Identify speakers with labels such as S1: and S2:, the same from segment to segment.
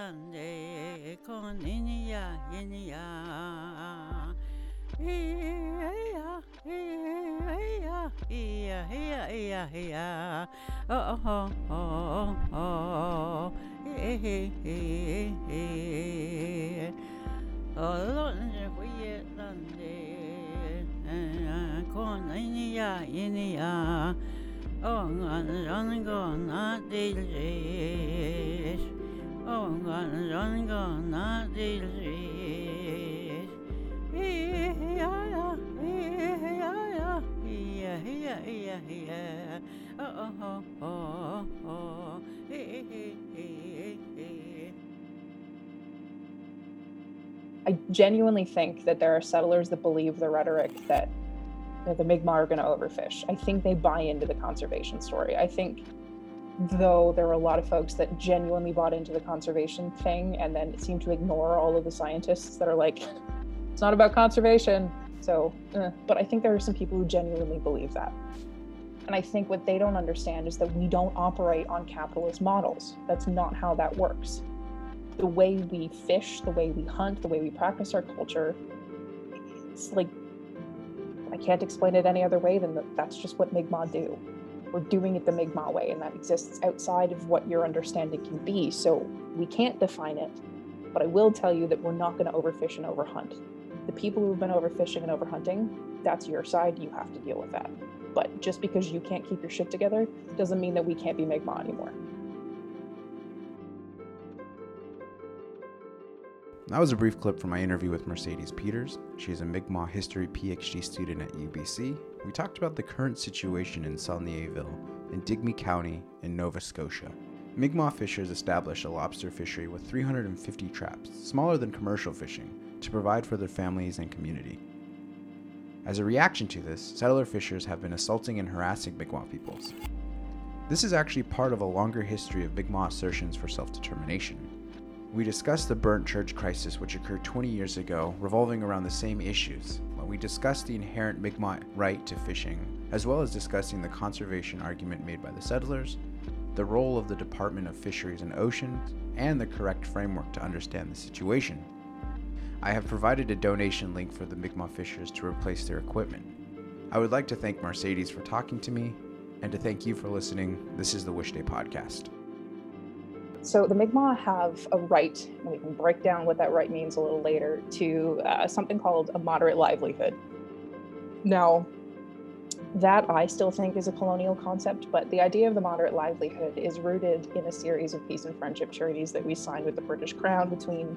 S1: lande koniya yeniya. Yeah, yeah, yeah, yeah, yeah, yeah. Oh, oh, oh, oh, hey, hey, hey, hey. Oh, lande kuye lande koniya yeniya. Oh, ngan gonna dilrish. Oh, ngan gonna dilrish. Yeah, yeah, yeah, yeah, yeah, yeah, yeah. Oh, oh, oh, oh, hey, hey, hey, hey.
S2: I genuinely think that there are settlers that believe the rhetoric that the Mi'kmaq are going to overfish. I think they buy into the conservation story. I think, though, there were a lot of folks that genuinely bought into the conservation thing and then seem to ignore all of the scientists that are like, it's not about conservation. So, but I think there are some people who genuinely believe that. And I think what they don't understand is that we don't operate on capitalist models. That's not how that works. The way we fish, the way we hunt, the way we practice our culture, it's like, I can't explain it any other way than that's just what Mi'kmaq do. We're doing it the Mi'kmaq way, and that exists outside of what your understanding can be. So we can't define it, but I will tell you that we're not going to overfish and overhunt. The people who've been overfishing and overhunting, that's your side. You have to deal with that. But just because you can't keep your shit together doesn't mean that we can't be Mi'kmaq anymore.
S3: That was a brief clip from my interview with Mercedes Peters. She is a Mi'kmaq history PhD student at UBC. We talked about the current situation in Saulnieville in Digby County in Nova Scotia. Mi'kmaq fishers established a lobster fishery with 350 traps, smaller than commercial fishing, to provide for their families and community. As a reaction to this, settler fishers have been assaulting and harassing Mi'kmaq peoples. This is actually part of a longer history of Mi'kmaq assertions for self-determination. We discussed the Burnt Church crisis, which occurred 20 years ago, revolving around the same issues. We discussed the inherent Mi'kmaq right to fishing, as well as discussing the conservation argument made by the settlers, the role of the Department of Fisheries and Oceans, and the correct framework to understand the situation. I have provided a donation link for the Mi'kmaq fishers to replace their equipment. I would like to thank Mercedes for talking to me, and to thank you for listening. This is the Wish Day Podcast.
S2: So the Mi'kmaq have a right, and we can break down what that right means a little later, to something called a moderate livelihood. Now, that I still think is a colonial concept, but the idea of the moderate livelihood is rooted in a series of peace and friendship treaties that we signed with the British Crown between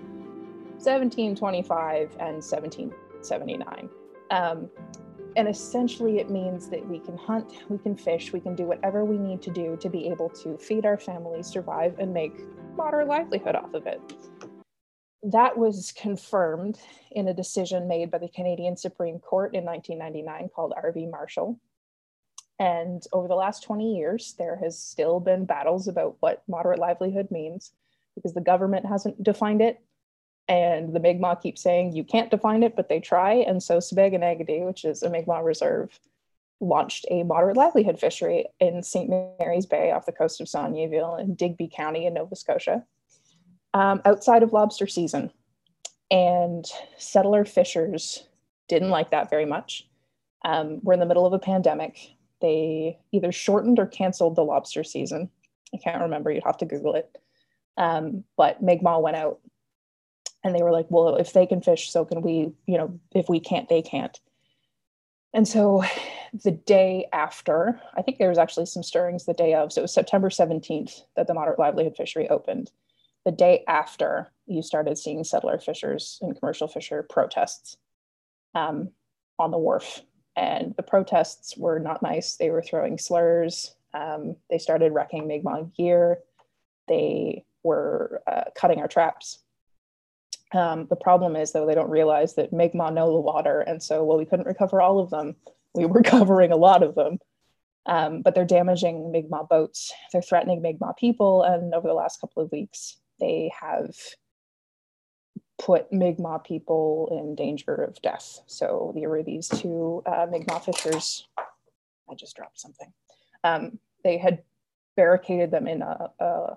S2: 1725 and 1779. And essentially it means that we can hunt, we can fish, we can do whatever we need to do to be able to feed our families, survive, and make moderate livelihood off of it. That was confirmed in a decision made by the Canadian Supreme Court in 1999 called R.V. Marshall. And over the last 20 years, there has still been battles about what moderate livelihood means because the government hasn't defined it. And the Mi'kmaq keep saying, you can't define it, but they try. And so Sbeganagadi, which is a Mi'kmaq reserve, launched a moderate livelihood fishery in St. Mary's Bay off the coast of Saulnieville in Digby County in Nova Scotia, outside of lobster season. And settler fishers didn't like that very much. We're in the middle of a pandemic. They either shortened or canceled the lobster season. I can't remember, you'd have to Google it. But Mi'kmaq went out. And they were like, well, if they can fish, so can we, if we can't, they can't. And so the day after, I think there was actually some stirrings the day of, so it was September 17th that the moderate livelihood fishery opened. The day after, you started seeing settler fishers and commercial fisher protests on the wharf. And the protests were not nice. They were throwing slurs. They started wrecking Mi'kmaq gear. They were cutting our traps. The problem is, though, they don't realize that Mi'kmaq know the water. And so, we couldn't recover all of them. We were covering a lot of them. But they're damaging Mi'kmaq boats. They're threatening Mi'kmaq people. And over the last couple of weeks, they have put Mi'kmaq people in danger of death. So there were these two Mi'kmaq fishers. I just dropped something. They had barricaded them in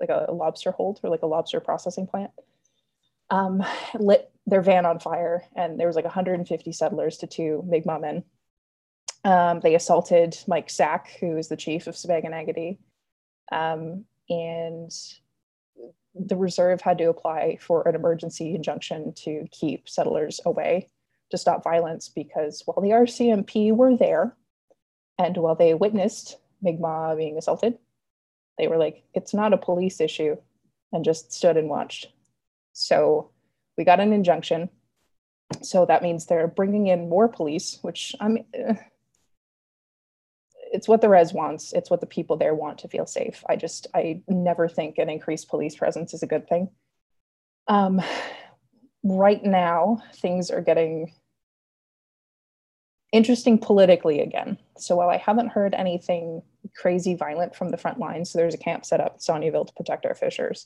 S2: like a lobster hold or like a lobster processing plant, lit their van on fire, and there was like 150 settlers to 2 Mi'kmaq men. They assaulted Mike Sack, who is the chief of Sipekne'katik, and the reserve had to apply for an emergency injunction to keep settlers away to stop violence, because while the RCMP were there and while they witnessed Mi'kmaq being assaulted, they were like, it's not a police issue, and just stood and watched. So we got an injunction. So that means they're bringing in more police, which it's what the res wants. It's what the people there want to feel safe. I never think an increased police presence is a good thing. Right now, things are getting interesting politically again. So while I haven't heard anything crazy violent from the front lines, so there's a camp set up in Sauniaville to protect our fishers.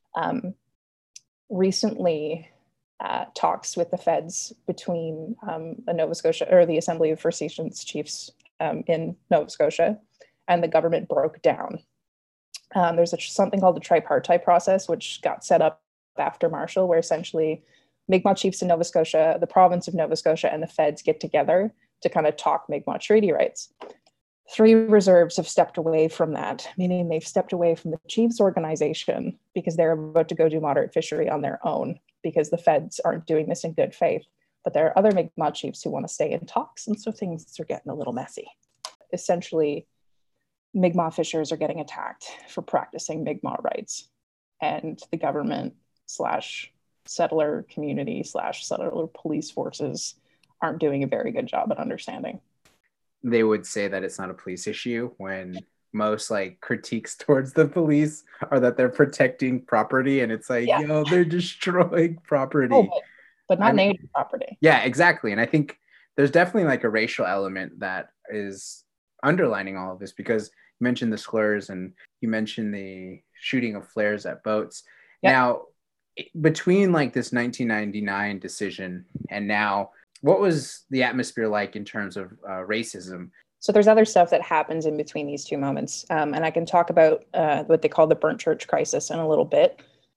S2: Recently, talks with the feds between the Nova Scotia or the Assembly of First Nations Chiefs in Nova Scotia and the government broke down. There's something called the tripartite process, which got set up after Marshall, where essentially Mi'kmaq chiefs in Nova Scotia, the province of Nova Scotia, and the feds get together to kind of talk Mi'kmaq treaty rights. 3 reserves have stepped away from that, meaning they've stepped away from the chiefs organization because they're about to go do moderate fishery on their own because the feds aren't doing this in good faith. But there are other Mi'kmaq chiefs who want to stay in talks, and so things are getting a little messy. Essentially, Mi'kmaq fishers are getting attacked for practicing Mi'kmaq rights, and the government / settler community / settler police forces aren't doing a very good job at understanding.
S3: They would say that it's not a police issue when most like critiques towards the police are that they're protecting property, and it's like, yo, they're destroying property.
S2: Oh, but not native property.
S3: Yeah, exactly. And I think there's definitely like a racial element that is underlining all of this, because you mentioned the slurs and you mentioned the shooting of flares at boats. Yep. Now, between like this 1999 decision and now, what was the atmosphere like in terms of racism?
S2: So there's other stuff that happens in between these 2 moments. And I can talk about what they call the burnt church crisis in a little bit.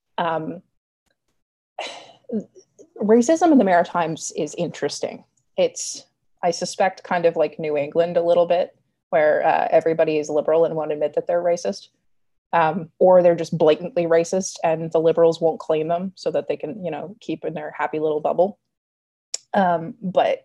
S2: Racism in the Maritimes is interesting. It's, I suspect, kind of like New England a little bit, where everybody is liberal and won't admit that they're racist. Or they're just blatantly racist and the liberals won't claim them so that they can, keep in their happy little bubble. But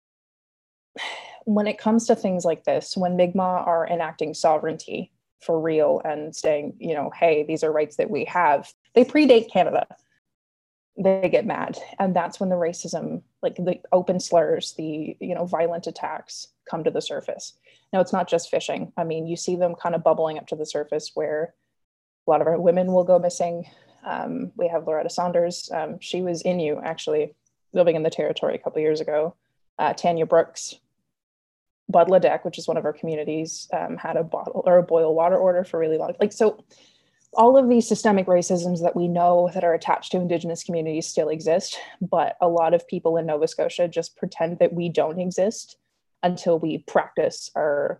S2: when it comes to things like this, when Mi'kmaq are enacting sovereignty for real and saying, hey, these are rights that we have, they predate Canada. They get mad. And that's when the racism, like the open slurs, the, violent attacks come to the surface. Now, it's not just fishing. I mean, you see them kind of bubbling up to the surface where a lot of our women will go missing. We have Loretta Saunders. She was Innu, actually, living in the territory a couple of years ago. Tanya Brooks. Bud Ledeck, which is one of our communities, had a boil water order for really long. So all of these systemic racisms that we know that are attached to Indigenous communities still exist, but a lot of people in Nova Scotia just pretend that we don't exist until we practice our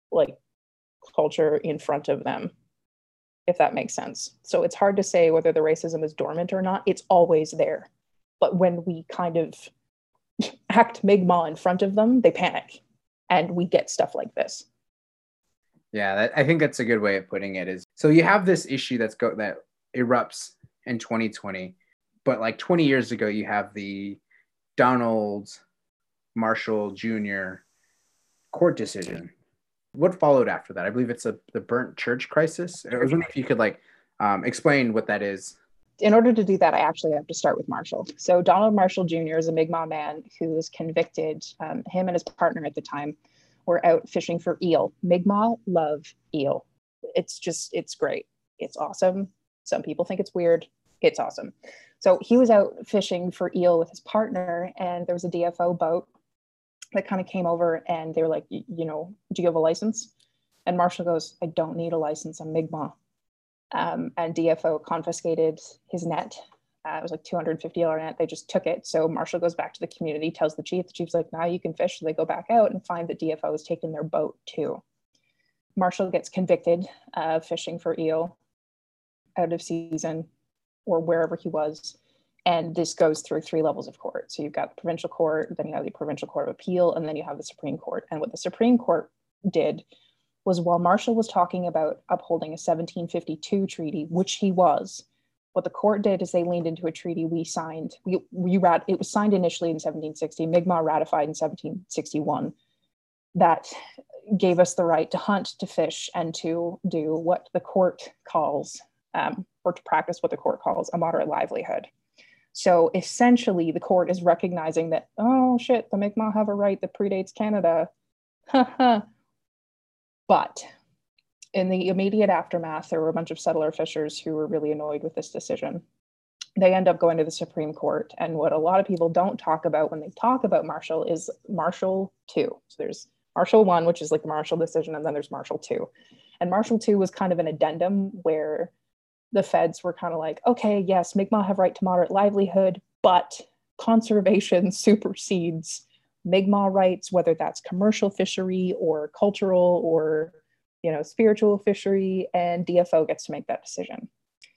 S2: culture in front of them, if that makes sense. So it's hard to say whether the racism is dormant or not. It's always there. But when we kind of act Mi'kmaq in front of them, they panic. And we get stuff like this.
S3: Yeah, I think that's a good way of putting it. Is so you have this issue that erupts in 2020, but like 20 years ago, you have the Donald Marshall Jr. court decision. What followed after that? I believe it's the burnt church crisis. I was wondering if you could explain what that is.
S2: In order to do that, I actually have to start with Marshall. So Donald Marshall Jr. is a Mi'kmaq man who was convicted. Him and his partner at the time were out fishing for eel. Mi'kmaq love eel. It's great. It's awesome. Some people think it's weird. It's awesome. So he was out fishing for eel with his partner, and there was a DFO boat that kind of came over, and they were like, do you have a license? And Marshall goes, I don't need a license. I'm Mi'kmaq. And DFO confiscated his net. It was like $250 net. They just took it. So Marshall goes back to the community, tells the chief. The chief's like, now you can fish. So they go back out and find that DFO has taken their boat too. Marshall gets convicted of fishing for eel. out of season or wherever he was. And this goes through 3 levels of court. So you've got the provincial court, then you have the Provincial Court of Appeal, and then you have the Supreme Court. And what the Supreme Court did was, while Marshall was talking about upholding a 1752 treaty, which he was, what the court did is they leaned into a treaty we signed. It was signed initially in 1760, Mi'kmaq ratified in 1761, that gave us the right to hunt, to fish, and to do what the court calls, or to practice what the court calls a moderate livelihood. So essentially, the court is recognizing that, oh shit, the Mi'kmaq have a right that predates Canada. But in the immediate aftermath, there were a bunch of settler fishers who were really annoyed with this decision. They end up going to the Supreme Court. And what a lot of people don't talk about when they talk about Marshall is Marshall 2. So there's Marshall 1, which is like the Marshall decision, and then there's Marshall 2. And Marshall 2 was kind of an addendum where the feds were kind of like, okay, yes, Mi'kmaq have right to moderate livelihood, but conservation supersedes Mi'kmaq rights, whether that's commercial fishery or cultural or, spiritual fishery, and DFO gets to make that decision.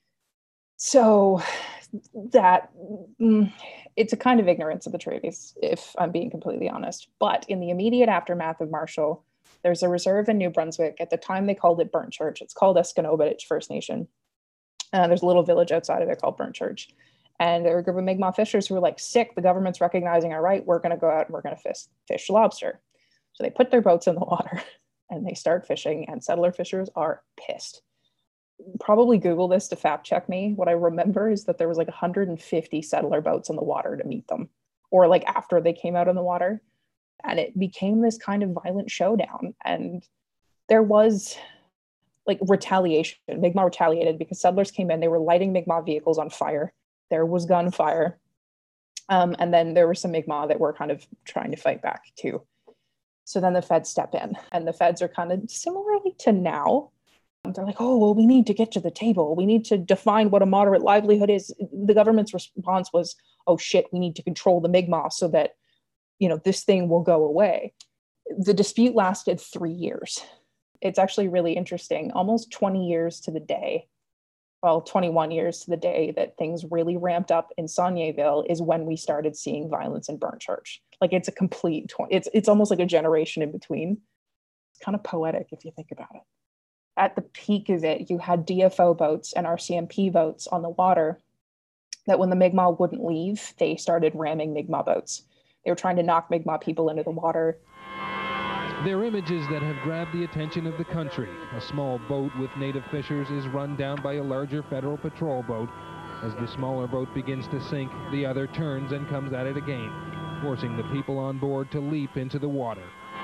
S2: So that it's a kind of ignorance of the treaties, if I'm being completely honest. But in the immediate aftermath of Marshall, there's a reserve in New Brunswick. At the time, they called it Burnt Church. It's called Esconobitich First Nation. There's a little village outside of it called Burnt Church. And there were a group of Mi'kmaq fishers who were like, sick, the government's recognizing our right. We're going to go out and we're going to fish lobster. So they put their boats in the water and they start fishing, and settler fishers are pissed. Probably Google this to fact check me. What I remember is that there was like 150 settler boats in the water to meet them, or like after they came out in the water. And it became this kind of violent showdown. And there was like retaliation. Mi'kmaq retaliated because settlers came in, they were lighting Mi'kmaq vehicles on fire. There was gunfire. And then there were some Mi'kmaq that were kind of trying to fight back too. So then the feds step in, and the feds are kind of similarly to now. They're like, oh, well, we need to get to the table. We need to define what a moderate livelihood is. The government's response was, oh shit, we need to control the Mi'kmaq so that, this thing will go away. The dispute lasted 3 years. It's actually really interesting. Almost 20 years to the day, 21 years to the day that things really ramped up in Saulnier is when we started seeing violence in Burnt Church. Like it's a complete, it's almost like a generation in between. It's kind of poetic if you think about it. At the peak of it, you had DFO boats and RCMP boats on the water that when the Mi'kmaq wouldn't leave, they started ramming Mi'kmaq boats. They were trying to knock Mi'kmaq people into the water.
S4: They're images that have grabbed the attention of the country. A small boat with native fishers is run down by a larger federal patrol boat. As the smaller boat begins to sink, the other turns and comes at it again, forcing the people on board to leap into the water.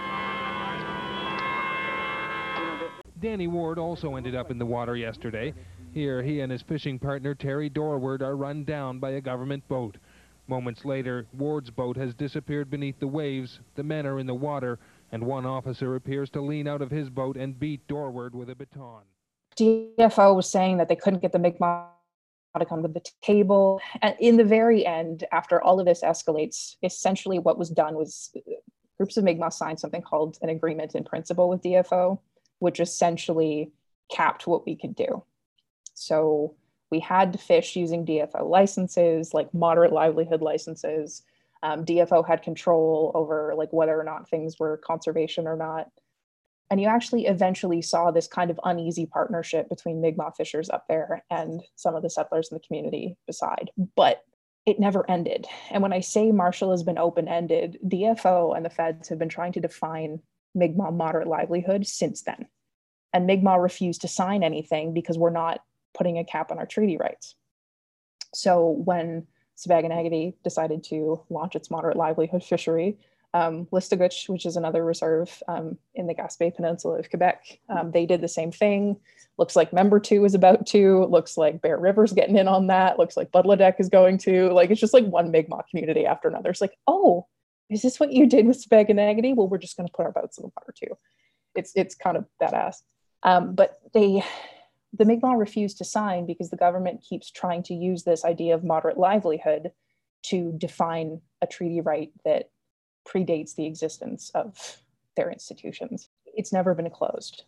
S4: Danny Ward also ended up in the water yesterday. Here, he and his fishing partner, Terry Dorward, are run down by a government boat. Moments later, Ward's boat has disappeared beneath the waves. The men are in the water, and one officer appears to lean out of his boat and beat Dorward with a baton.
S2: DFO was saying that they couldn't get the Mi'kmaq to come to the table. And in the very end, after all of this escalates, essentially what was done was groups of Mi'kmaq signed something called an agreement in principle with DFO, which essentially capped what we could do. So we had to fish using DFO licenses, like moderate livelihood licenses. DFO had control over like whether or not things were conservation or not. And you actually eventually saw this kind of uneasy partnership between Mi'kmaq fishers up there and some of the settlers in the community beside, but it never ended. And when I say Marshall has been open-ended, DFO and the feds have been trying to define Mi'kmaq moderate livelihood since then. And Mi'kmaq refused to sign anything because we're not putting a cap on our treaty rights. So when Sipekne'katik decided to launch its moderate livelihood fishery, Listuguj, which is another reserve in the Gaspé Peninsula of Quebec, they did the same thing. Looks like Member 2 is about to, looks like Bear River's getting in on that, looks like Budladek is going to, like it's just like one Mi'kmaq community after another. It's like, oh, is this what you did with Sipekne'katik? Well, we're just going to put our boats in the water too. It's kind of badass. But the Mi'kmaq refused to sign because the government keeps trying to use this idea of moderate livelihood to define a treaty right that predates the existence of their institutions. It's never been closed.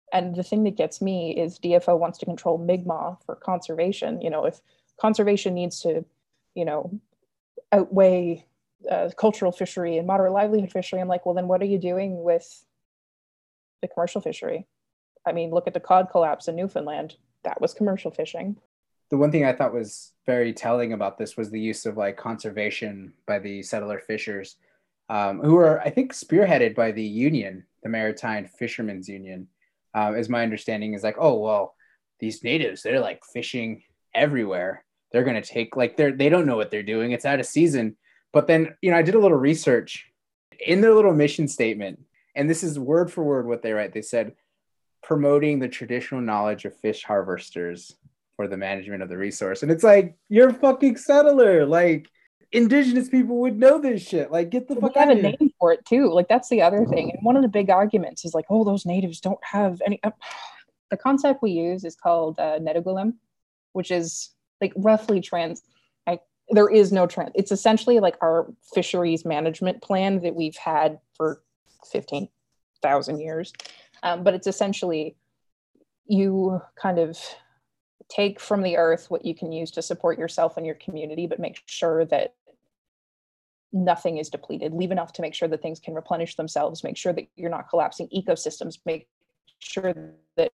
S2: And the thing that gets me is DFO wants to control Mi'kmaq for conservation. If conservation needs to, outweigh cultural fishery and moderate livelihood fishery, I'm like, well, then what are you doing with the commercial fishery? I mean, look at the cod collapse in Newfoundland. That was commercial fishing.
S3: The one thing I thought was very telling about this was the use of like conservation by the settler fishers, who are, I think, spearheaded by the union, the Maritime Fishermen's Union. Is my understanding is like, oh, well, these natives, they're like fishing everywhere. They're going to take like they don't know what they're doing. It's out of season. But then, I did a little research in their little mission statement, and this is word for word what they write. They said, promoting the traditional knowledge of fish harvesters for the management of the resource. And it's like, you're a fucking settler. Like, indigenous people would know this shit. Like, get the fuck out of here.
S2: We have a name for it too. Like, that's the other thing. And one of the big arguments is like, oh, those natives don't have any. The concept we use is called Netugulim, which is like roughly there is no trend. It's essentially like our fisheries management plan that we've had for 15,000 years. But it's essentially, you kind of take from the earth what you can use to support yourself and your community, but make sure that nothing is depleted. Leave enough to make sure that things can replenish themselves, make sure that you're not collapsing ecosystems, make sure that,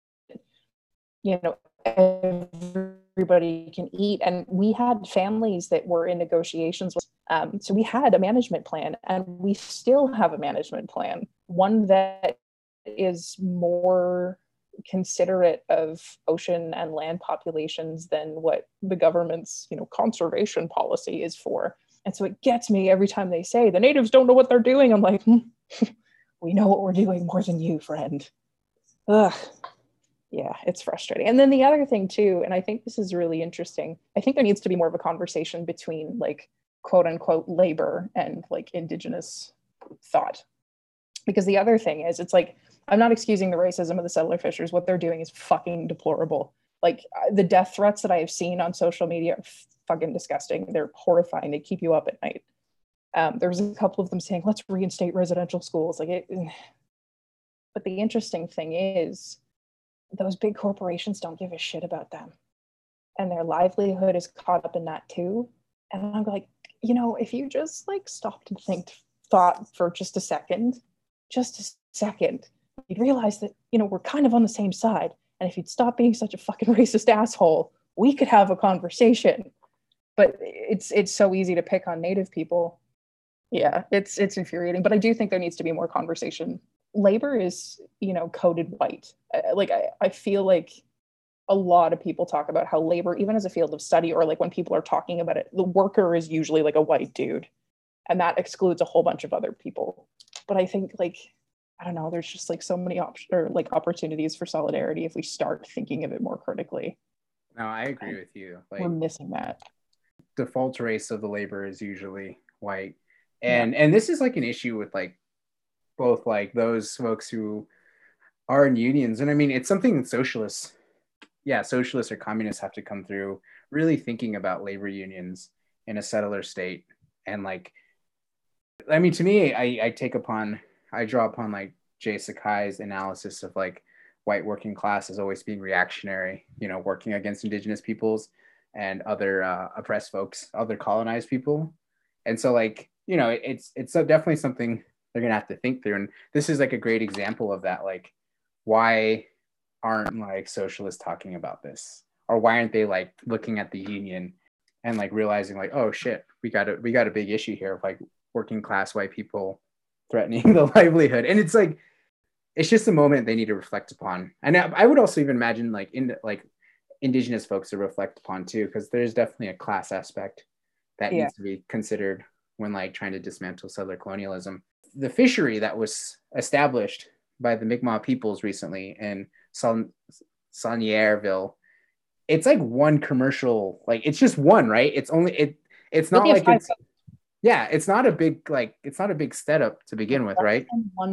S2: everybody can eat. And we had families that were in negotiations with, so we had a management plan, and we still have a management plan, one that is more considerate of ocean and land populations than what the government's, conservation policy is for. And so it gets me every time they say the natives don't know what they're doing. I'm like, we know what we're doing more than you, friend. Ugh. Yeah, it's frustrating. And then the other thing too, and I think this is really interesting, I think there needs to be more of a conversation between like quote unquote labor and like indigenous thought. Because the other thing is, it's like, I'm not excusing the racism of the settler fishers. What they're doing is fucking deplorable. Like, the death threats that I have seen on social media are fucking disgusting. They're horrifying. They keep you up at night. There was a couple of them saying, let's reinstate residential schools. But the interesting thing is, those big corporations don't give a shit about them. And their livelihood is caught up in that too. And I'm like, if you just like stopped and thought for just a second, you'd realize that, we're kind of on the same side. And if you'd stop being such a fucking racist asshole, we could have a conversation. But it's so easy to pick on Native people. Yeah, it's infuriating. But I do think there needs to be more conversation. Labor is, coded white. I feel like a lot of people talk about how labor, even as a field of study, or like when people are talking about it, the worker is usually like a white dude. And that excludes a whole bunch of other people. But I think I don't know, there's just like so many opportunities for solidarity if we start thinking of it more critically.
S3: No, I agree with you. Like,
S2: we're missing that.
S3: Default race of the labor is usually white. And this is like an issue with like both like those folks who are in unions. And I mean, it's something that socialists or communists have to come through, really thinking about labor unions in a settler state. And like, I mean, to me, I draw upon like Jay Sakai's analysis of like white working class as always being reactionary, working against indigenous peoples and other oppressed folks, other colonized people. And so like, it's definitely something they're going to have to think through. And this is like a great example of that. Like, why aren't like socialists talking about this? Or why aren't they like looking at the union and like realizing like, oh shit, we got a big issue here of like working class white people threatening the livelihood. And it's like, it's just a moment they need to reflect upon. And I would also even imagine like indigenous folks to reflect upon too, because there's definitely a class aspect that needs to be considered when like trying to dismantle settler colonialism. The fishery that was established by the Mi'kmaq peoples recently in Saulnierville, it's like one commercial, like it's just one, right? It's only it's not like it's it's not a big setup to begin with, right?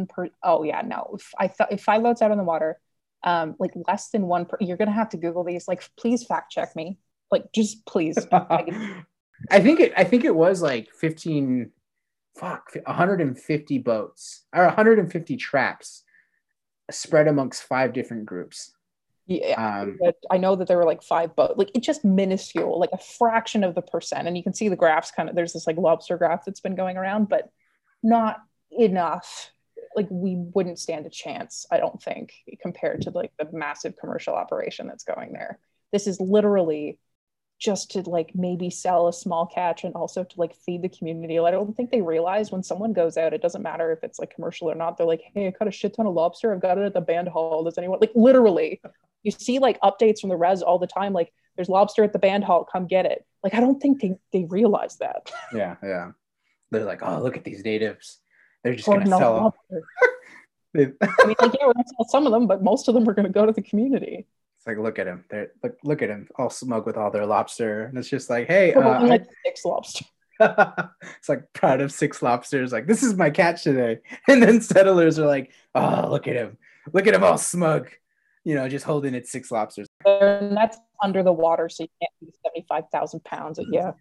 S2: If 5 boats out on the water, like less than one you're gonna have to Google these. Like, please fact check me. Like, just please.
S3: I think it was like 150 boats or 150 traps spread amongst 5 different groups.
S2: Yeah, but I know that there were like 5 boats. Like it's just minuscule, like a fraction of the percent. And you can see the graphs kind of. There's this like lobster graph that's been going around, but not enough. Like we wouldn't stand a chance, I don't think, compared to like the massive commercial operation that's going there. This is literally just to like maybe sell a small catch and also to like feed the community. I don't think they realize when someone goes out, it doesn't matter if it's like commercial or not. They're like, hey, I caught a shit ton of lobster. I've got it at the band hall. Does anyone, like, literally you see like updates from the res all the time, like there's lobster at the band hall, come get it. Like I don't think they realize that.
S3: Yeah They're like, oh, look at these natives, they're just gonna sell lobster.
S2: I mean, like, yeah, we're gonna sell some of them, but most of them are gonna go to the community.
S3: It's like, look at him. Look at him, all smug with all their lobster, and it's just like, hey,
S2: like 6 lobster.
S3: It's like proud of 6 lobsters. Like, this is my catch today, and then settlers are like, oh, look at him, all smug, just holding its 6 lobsters.
S2: And that's under the water, so you can't do 75,000 pounds. Yeah.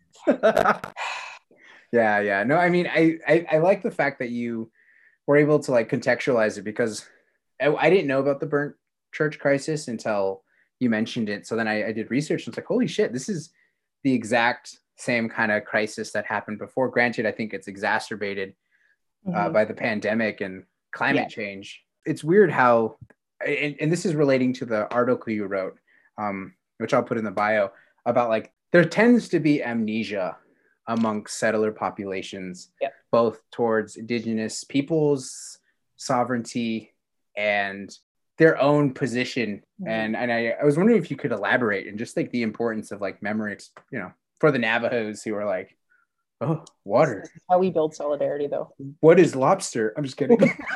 S3: Yeah. No, I mean, I like the fact that you were able to like contextualize it, because I didn't know about the burnt church crisis until you mentioned it. So then I did research and it's like, holy shit, this is the exact same kind of crisis that happened before. Granted, I think it's exacerbated by the pandemic and climate change. It's weird how, and this is relating to the article you wrote, which I'll put in the bio, about like, there tends to be amnesia amongst settler populations, both towards indigenous peoples' sovereignty and their own position. And I was wondering if you could elaborate and just like the importance of like memory, for the Navajos who are like, oh, water.
S2: This is how we build solidarity, though.
S3: What is lobster? I'm just kidding.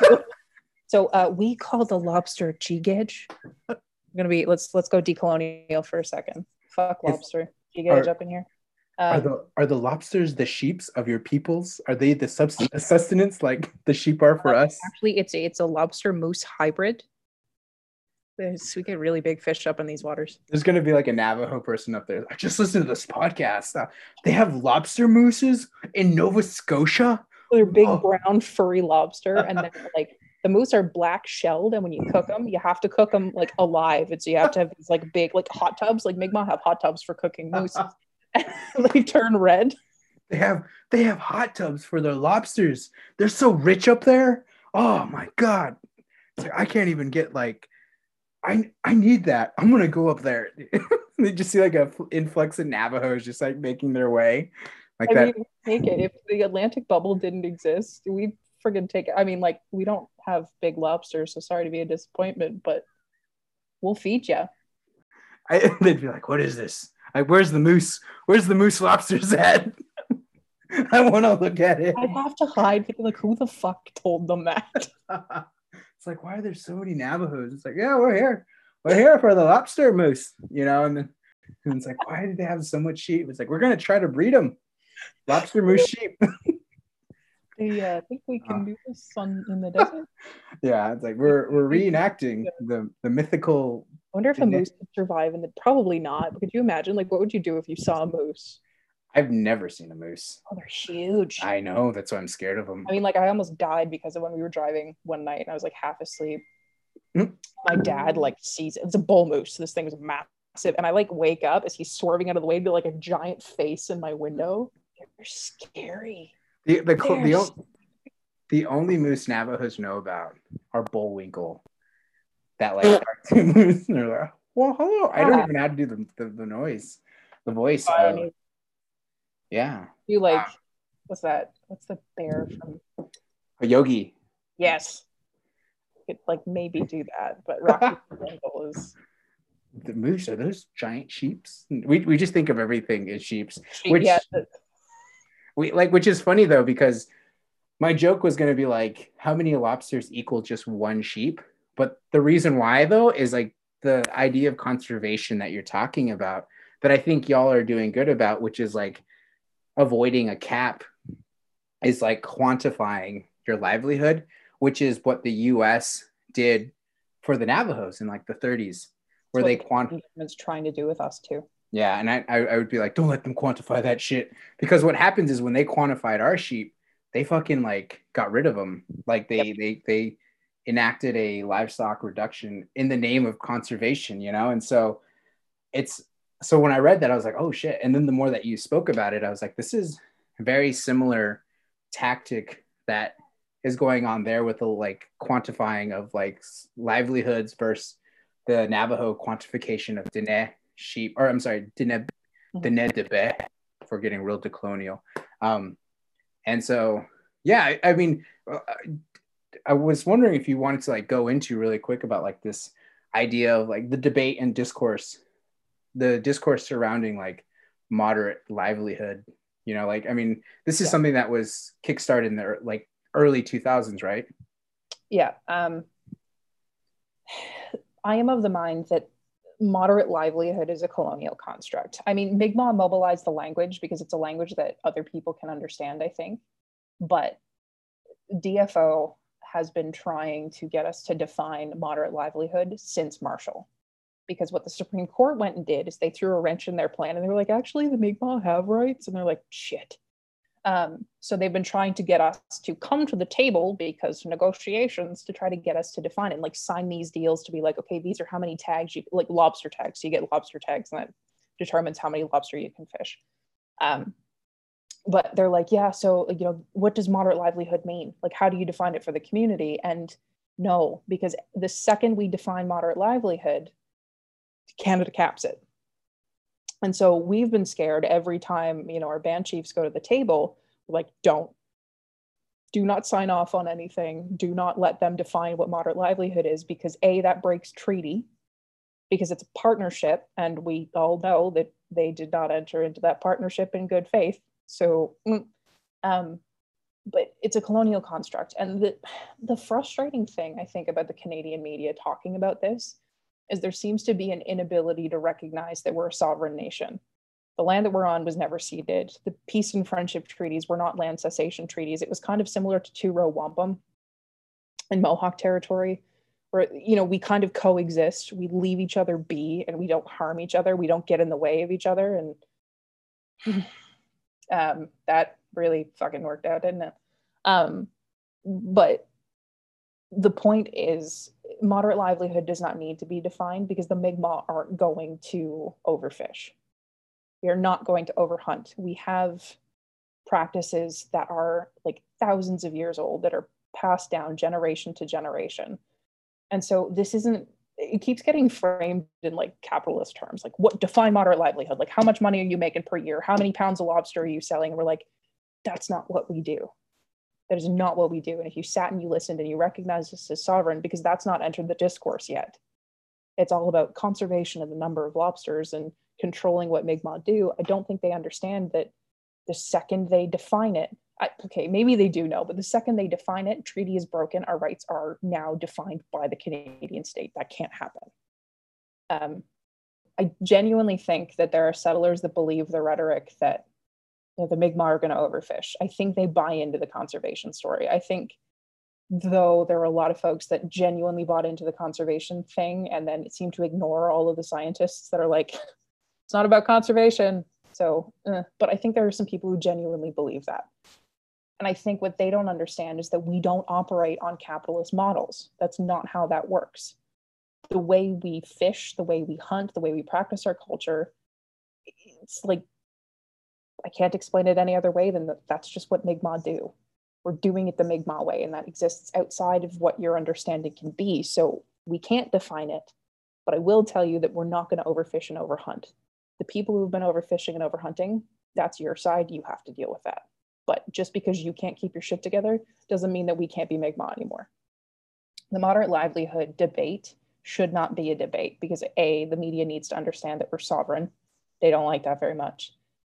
S2: So we call the lobster Chigej. Let's go decolonial for a second. Fuck lobster. Chigej up in here.
S3: Are the lobsters the sheeps of your peoples? Are they the sustenance like the sheep are for us?
S2: Actually, it's a lobster moose hybrid. We get really big fish up in these waters.
S3: There's going to be like a Navajo person up there. I just listened to this podcast. They have lobster mooses in Nova Scotia.
S2: They're big brown furry lobster, and then like the moose are black shelled, and when you cook them, you have to cook them like alive. And so you have to have these like big like hot tubs. Like Mi'kmaq have hot tubs for cooking moose. They turn red.
S3: They have hot tubs for their lobsters. They're so rich up there. Oh my god! It's like, I can't even get like. I need that. I'm gonna go up there. They just see like a influx of Navajos just like making their way like that.
S2: Mean, take it. If the Atlantic bubble didn't exist, we'd friggin' take it. I mean, like we don't have big lobsters, so sorry to be a disappointment, but we'll feed you.
S3: They'd be like, "What is this? Like, where's the moose? Where's the moose lobsters at?" I want to look at it.
S2: I'd have to hide. Like, who the fuck told them that?
S3: It's like, why are there so many Navajos? It's like, yeah, we're here for the lobster moose, and then it's like, why did they have so much sheep? It's like, we're gonna try to breed them, lobster moose sheep.
S2: I think we can do this in the desert.
S3: Yeah, it's like we're reenacting the mythical.
S2: I wonder if a moose could survive, and probably not. But could you imagine? Like, what would you do if you saw a moose?
S3: I've never seen a moose.
S2: Oh, they're huge.
S3: I know. That's why I'm scared of them.
S2: I mean, like, I almost died because of when we were driving one night and I was like half asleep. My dad like sees it. It's a bull moose. This thing is massive. And I like wake up as he's swerving out of the way to like a giant face in my window. They're scary.
S3: The only moose Navajos know about are Bullwinkle. That like cartoon moose. And they're like, well, hello. I don't even know how to do the noise. The voice. Yeah.
S2: You like, what's that? What's the bear from?
S3: A Yogi.
S2: Yes. Could like maybe do that, but Rocky Bullwinkle is.
S3: The moose, are those giant sheeps? We just think of everything as sheeps. Which is funny though, because my joke was going to be like, how many lobsters equal just one sheep? But the reason why though is like the idea of conservation that you're talking about, that I think y'all are doing good about, which is like avoiding a cap, is like quantifying your livelihood, which is what the US did for the Navajos in like the 30s, where they
S2: government's trying to do with us too.
S3: Yeah, and I would be like, don't let them quantify that shit, because what happens is when they quantified our sheep, they fucking like got rid of them. Like they enacted a livestock reduction in the name of conservation, you know? And so so when I read that, I was like, oh shit. And then the more that you spoke about it, I was like, this is a very similar tactic that is going on there with the like quantifying of like livelihoods versus the Navajo quantification of Diné sheep, or I'm sorry, Diné Debe, for getting real decolonial. And so, yeah, I mean, I was wondering if you wanted to like go into really quick about like this idea of like the debate and discourse, the discourse surrounding like moderate livelihood, you know, like, I mean, this is something that was kickstarted in the like early 2000s, right?
S2: Yeah. I am of the mind that moderate livelihood is a colonial construct. I mean, Mi'kmaq mobilized the language because it's a language that other people can understand, I think. But DFO has been trying to get us to define moderate livelihood since Marshall. Because what the Supreme Court went and did is they threw a wrench in their plan and they were like, actually, the Mi'kmaq have rights. And they're like, shit. So they've been trying to get us to come to the table because negotiations to try to get us to define it, and like sign these deals to be like, okay, these are how many tags you like lobster tags. So you get lobster tags and that determines how many lobster you can fish. But they're like, yeah, so, you know, what does moderate livelihood mean? Like, how do you define it for the community? And no, because the second we define moderate livelihood, Canada caps it. And so we've been scared every time, you know, our band chiefs go to the table, like, do not sign off on anything. Do not let them define what moderate livelihood is, because A, that breaks treaty, because it's a partnership. And we all know that they did not enter into that partnership in good faith. So, but it's a colonial construct. And the frustrating thing, I think, about the Canadian media talking about this is there seems to be an inability to recognize that we're a sovereign nation. The land that we're on was never ceded. The peace and friendship treaties were not land cessation treaties. It was kind of similar to Two-Row Wampum in Mohawk territory, where, you know, we kind of coexist. We leave each other be and we don't harm each other. We don't get in the way of each other. And that really fucking worked out, didn't it? But the point is, moderate livelihood does not need to be defined because the Mi'kmaq aren't going to overfish. We are not going to overhunt. We have practices that are like thousands of years old that are passed down generation to generation. And so this isn't, it keeps getting framed in like capitalist terms, like what define moderate livelihood? Like how much money are you making per year? How many pounds of lobster are you selling? And we're like, that's not what we do. That is not what we do. And if you sat and you listened and you recognize this as sovereign, because that's not entered the discourse yet. It's all about conservation of the number of lobsters and controlling what Mi'kmaq do. I don't think they understand that the second they define it, okay, maybe they do know, but the second they define it, treaty is broken. Our rights are now defined by the Canadian state. That can't happen. I genuinely think that there are settlers that believe the rhetoric that, you know, the Mi'kmaq are going to overfish. I think they buy into the conservation story. I think, though, there are a lot of folks that genuinely bought into the conservation thing and then seem to ignore all of the scientists that are like, it's not about conservation. So, but I think there are some people who genuinely believe that. And I think what they don't understand is that we don't operate on capitalist models. That's not how that works. The way we fish, the way we hunt, the way we practice our culture, it's like, I can't explain it any other way than that's just what Mi'kmaq do. We're doing it the Mi'kmaq way, and that exists outside of what your understanding can be. So we can't define it, but I will tell you that we're not going to overfish and overhunt. The people who've been overfishing and overhunting, that's your side. You have to deal with that. But just because you can't keep your shit together doesn't mean that we can't be Mi'kmaq anymore. The moderate livelihood debate should not be a debate because A, the media needs to understand that we're sovereign. They don't like that very much.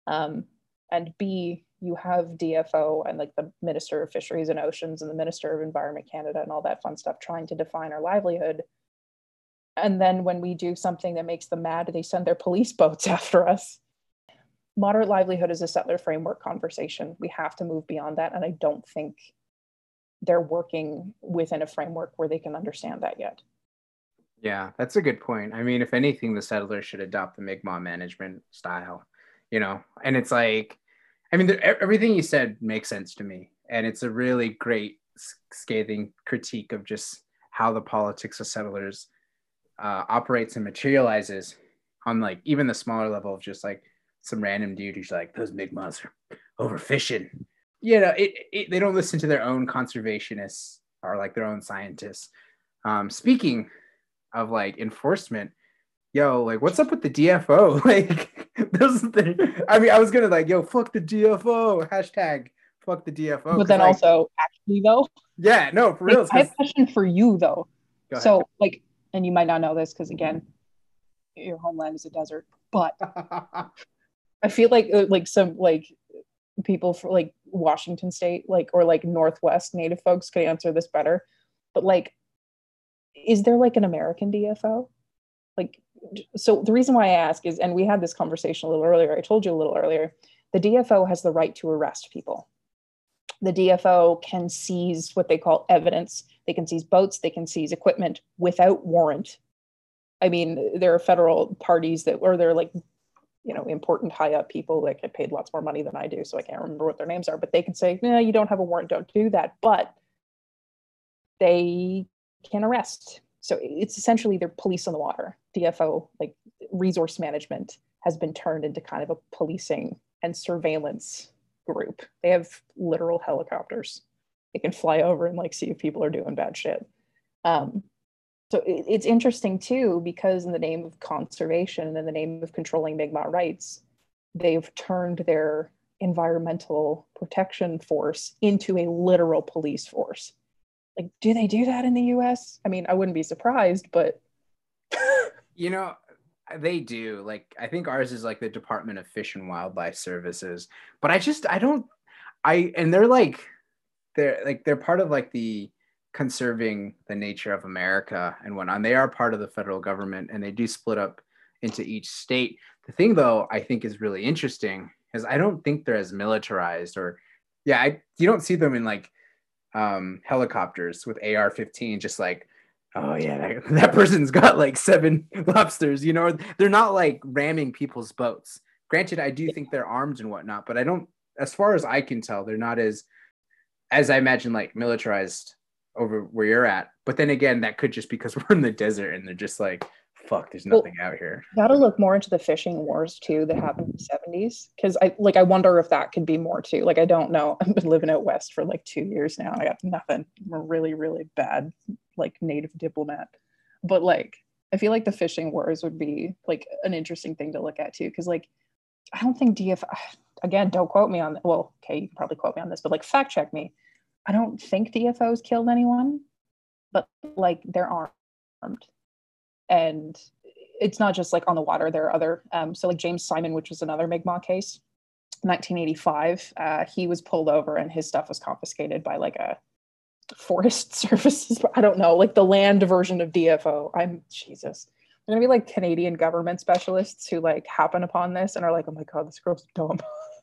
S2: And B, you have DFO and like the Minister of Fisheries and Oceans and the Minister of Environment Canada and all that fun stuff trying to define our livelihood. And then when we do something that makes them mad, they send their police boats after us. Moderate livelihood is a settler framework conversation. We have to move beyond that. And I don't think they're working within a framework where they can understand that yet.
S3: Yeah, that's a good point. I mean, if anything, the settlers should adopt the Mi'kmaq management style, you know, and it's like, I mean, everything you said makes sense to me. And it's a really great scathing critique of just how the politics of settlers operates and materializes on like even the smaller level of just like some random dude who's like, those Mi'kmaq are overfishing. You know, they don't listen to their own conservationists or like their own scientists. Speaking of like enforcement, yo, like what's up with the DFO? Like I mean, I was gonna like, yo, fuck the DFO, hashtag fuck the DFO.
S2: But then
S3: like,
S2: also, actually though,
S3: yeah, no, for real.
S2: I have a question for you though.
S3: So
S2: like, and you might not know this because again, your homeland is a desert, but I feel like some like people for like Washington State, like or like Northwest Native folks could answer this better. But like, is there like an American DFO? Like, so the reason why I ask is, and we had this conversation a little earlier, I told you a little earlier, the DFO has the right to arrest people. The DFO can seize what they call evidence. They can seize boats, they can seize equipment without warrant. I mean, there are federal parties that, or they're like, you know, important high up people that get paid lots more money than I do, so I can't remember what their names are, but they can say, no, you don't have a warrant, don't do that. But they can arrest. So it's essentially their police on the water. DFO, like resource management, has been turned into kind of a policing and surveillance group. They have literal helicopters. They can fly over and like see if people are doing bad shit. So it's interesting too, because in the name of conservation and in the name of controlling Mi'kmaq rights, they've turned their environmental protection force into a literal police force. Like, do they do that in the US? I mean, I wouldn't be surprised, but
S3: you know, they do. Like, I think ours is like the Department of Fish and Wildlife Services, but and they're part of like the conserving the nature of America and whatnot. And they are part of the federal government, and they do split up into each state. The thing, though, I think is really interesting is I don't think they're as militarized, or you don't see them in like helicopters with AR-15, just like, oh yeah, that person's got like 7 lobsters. You know, they're not like ramming people's boats. Granted, I do think they're armed and whatnot, but I don't, as far as I can tell, they're not as I imagine like militarized over where you're at. But then again, that could just because we're in the desert and they're just like, fuck, there's nothing out here.
S2: Gotta look more into the fishing wars too that happened in the 70s, because I wonder if that could be more too. Like, I don't know. I've been living out west for like 2 years now. I got nothing. I'm a really, really bad like native diplomat. But like, I feel like the fishing wars would be like an interesting thing to look at too, because like, I don't think again, don't quote me on that. Well, okay, you can probably quote me on this, but like fact check me. I don't think DFOs killed anyone, but like they're armed. And it's not just like on the water, there are other, so like James Simon, which was another Mi'kmaq case, 1985, he was pulled over and his stuff was confiscated by like a forest services, I don't know, like the land version of DFO. Jesus. They're gonna be like Canadian government specialists who like happen upon this and are like, oh my God, this girl's dumb.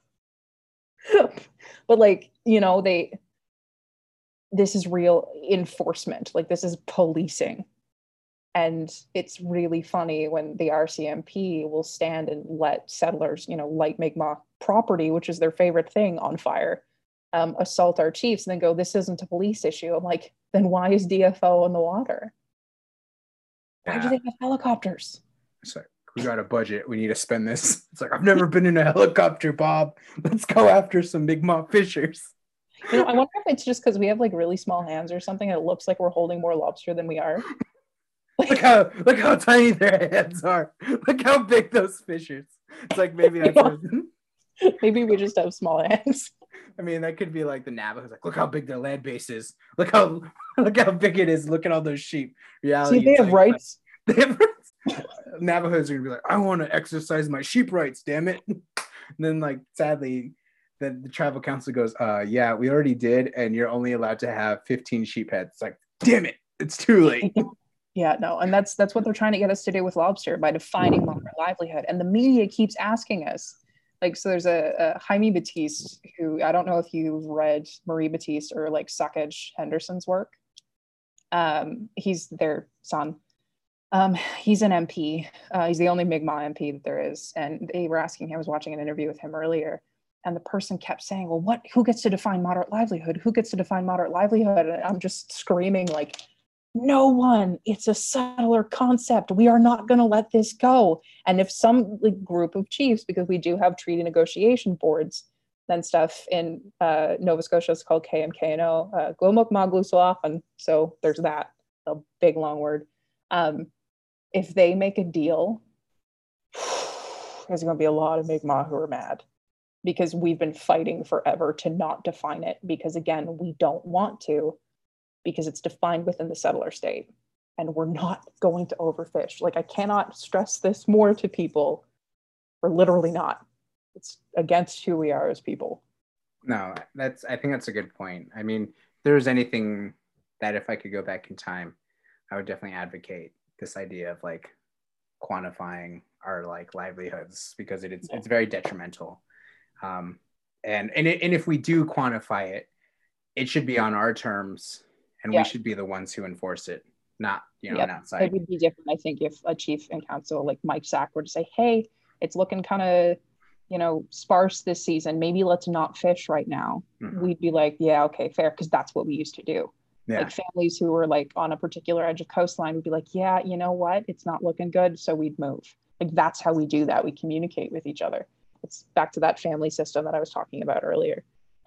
S2: But like, you know, this is real enforcement, like this is policing. And it's really funny when the RCMP will stand and let settlers, you know, light Mi'kmaq property, which is their favorite thing, on fire, assault our chiefs, and then go, this isn't a police issue. I'm like, then why is DFO on the water? Why do they have helicopters?
S3: It's like, we got a budget. We need to spend this. It's like, I've never been in a helicopter, Bob. Let's go after some Mi'kmaq fishers.
S2: You know, I wonder if it's just because we have like really small hands or something. It looks like we're holding more lobster than we are.
S3: Look how tiny their hands are. Look how big those fishers. It's like maybe that's
S2: maybe we just have small hands.
S3: I mean, that could be like the Navajos. Like, look how big their land base is. Look how big it is. Look at all those sheep. Reality.
S2: See, they have rights.
S3: They have rights. Navajos are gonna be like, I want to exercise my sheep rights. Damn it. And then, like, sadly, the tribal council goes, yeah, we already did, and you're only allowed to have 15 sheep heads. It's like, damn it, it's too late.
S2: Yeah, no, and that's what they're trying to get us to do with lobster by defining moderate livelihood. And the media keeps asking us, like, so there's a Jaime Batiste, who, I don't know if you've read Marie Batiste or like Suckage Henderson's work. He's their son. He's an MP. He's the only Mi'kmaq MP that there is. And they were asking him, I was watching an interview with him earlier, and the person kept saying, well, who gets to define moderate livelihood? Who gets to define moderate livelihood? And I'm just screaming like, No one. It's a settler concept. We are not going to let this go. And if some group of chiefs, because we do have treaty negotiation boards and stuff in Nova Scotia, it's called KMKNO, Glomok Maglusolafan. So there's that, a big long word. If they make a deal, there's going to be a lot of Mi'kmaq who are mad, because we've been fighting forever to not define it, because again, we don't want to, because it's defined within the settler state, and we're not going to overfish. Like, I cannot stress this more to people. We're literally not. It's against who we are as people.
S3: No, I think that's a good point. I mean, if there's anything that if I could go back in time, I would definitely advocate this idea of like quantifying our like livelihoods, because it's very detrimental. And if we do quantify it, it should be on our terms, and we should be the ones who enforce it, not an outside.
S2: It would be different, I think, if a chief and council like Mike Sack were to say, hey, it's looking kind of sparse this season, maybe let's not fish right now. We'd be like, yeah, okay, fair, because that's what we used to do. Like families who were like on a particular edge of coastline would be like, yeah, you know what, it's not looking good, so we'd move. Like, that's how we do that. We communicate with each other. It's back to that family system that I was talking about earlier.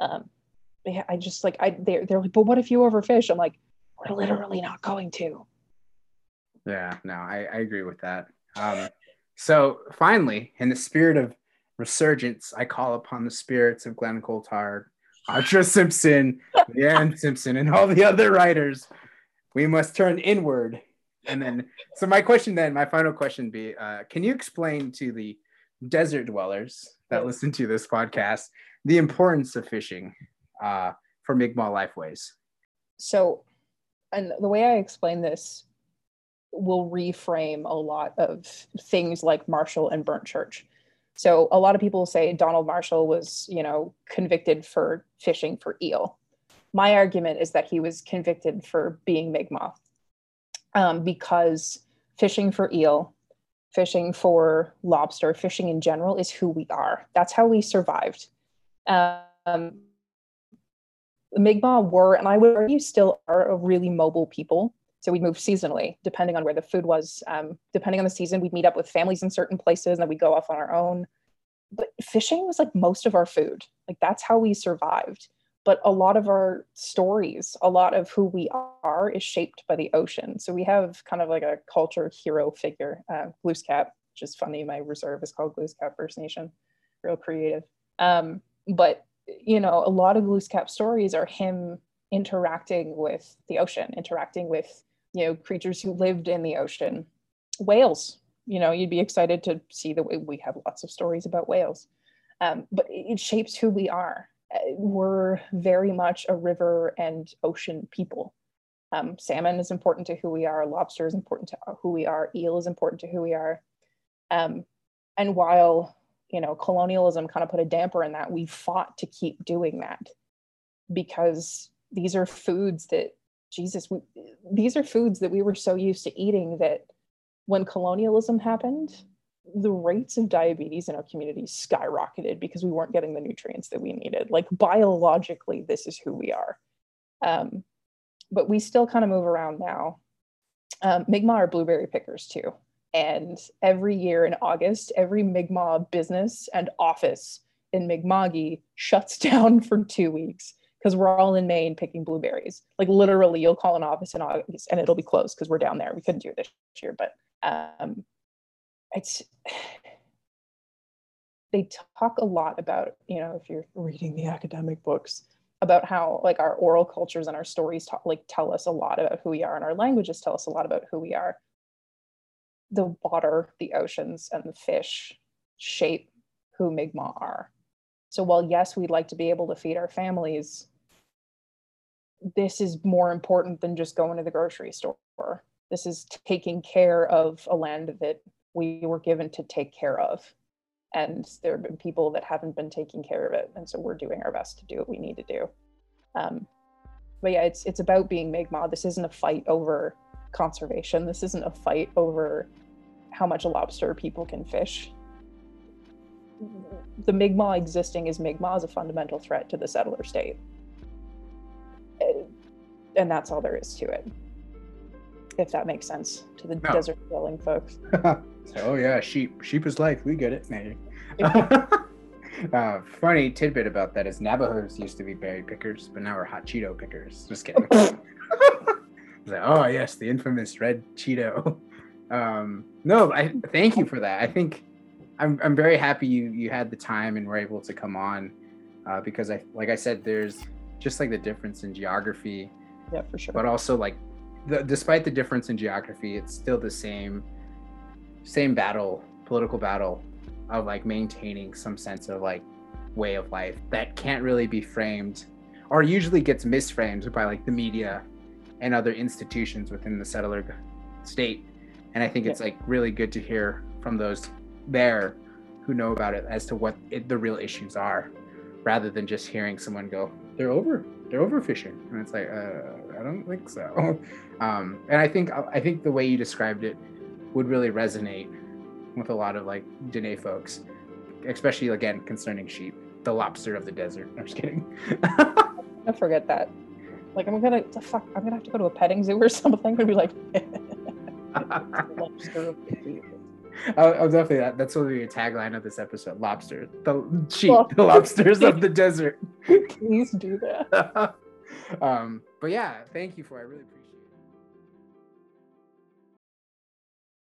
S2: I just like, they're like, but what if you overfish? I'm like, we're literally not going to.
S3: Yeah, no, I agree with that. So finally, in the spirit of resurgence, I call upon the spirits of Glenn Coulthard, Audra Simpson, Leanne Simpson, and all the other writers. We must turn inward. And then, so my final question be, can you explain to the desert dwellers that listen to this podcast the importance of fishing for Mi'kmaq lifeways?
S2: So, and the way I explain this will reframe a lot of things like Marshall and Burnt Church. So a lot of people say Donald Marshall was, convicted for fishing for eel. My argument is that he was convicted for being Mi'kmaq, because fishing for eel, fishing for lobster, fishing in general is who we are. That's how we survived. The Mi'kmaq were, and I would argue still are, a really mobile people. So we'd move seasonally, depending on where the food was. Depending on the season, we'd meet up with families in certain places, and then we'd go off on our own. But fishing was like most of our food. Like, that's how we survived. But a lot of our stories, a lot of who we are is shaped by the ocean. So we have kind of like a culture hero figure, Glooscap, which is funny. My reserve is called Glooscap First Nation, real creative. But, a lot of Glooscap stories are him interacting with the ocean, interacting with, creatures who lived in the ocean. Whales, you'd be excited to see the way we have lots of stories about whales. But it shapes who we are. We're very much a river and ocean people. Salmon is important to who we are. Lobster is important to who we are. Eel is important to who we are. And while, colonialism kind of put a damper in that, we fought to keep doing that, because these are foods that, these are foods that we were so used to eating that when colonialism happened, the rates of diabetes in our communities skyrocketed because we weren't getting the nutrients that we needed. Like, biologically, this is who we are. But we still kind of move around now. Mi'kmaq are blueberry pickers too. And every year in August, every Mi'kmaq business and office in Mi'kma'ki shuts down for 2 weeks, because we're all in Maine picking blueberries. Like, literally, you'll call an office in August and it'll be closed because we're down there. We couldn't do it this year, but they talk a lot about, if you're reading the academic books, about how like our oral cultures and our stories tell us a lot about who we are, and our languages tell us a lot about who we are. The water, the oceans, and the fish shape who Mi'kmaq are. So while, yes, we'd like to be able to feed our families, this is more important than just going to the grocery store. This is taking care of a land that we were given to take care of. And there have been people that haven't been taking care of it. And so we're doing our best to do what we need to do. But yeah, it's about being Mi'kmaq. This isn't a fight over conservation. This isn't a fight over how much lobster people can fish. The Mi'kmaq existing as Mi'kmaq is a fundamental threat to the settler state. And that's all there is to it. if that makes sense to the
S3: No.
S2: desert dwelling folks.
S3: Oh yeah, sheep is life. We get it. Maybe. Funny tidbit about that is Navajos used to be berry pickers, but now we're hot Cheeto pickers. Just kidding. Like, oh yes, the infamous red Cheeto. No, I thank you for that. I think I'm very happy you had the time and were able to come on, because like I said, there's just like the difference in geography.
S2: Yeah, for sure.
S3: But also like despite the difference in geography, it's still the same political battle of like maintaining some sense of like way of life that can't really be framed, or usually gets misframed by like the media and other institutions within the settler state. And I think it's like really good to hear from those there who know about it as to what the real issues are, rather than just hearing someone go, they're overfishing, and it's like, I don't think so. And I think the way you described it would really resonate with a lot of like Dene folks, especially again concerning sheep, the lobster of the desert. I'm just kidding.
S2: Don't forget that. Like I'm gonna have to go to a petting zoo or something and be like, lobster of the desert.
S3: Oh, definitely. That's what will be a tagline of this episode: lobster, the sheep, the lobsters of the desert.
S2: Please do that.
S3: But yeah, thank you for. I really appreciate it.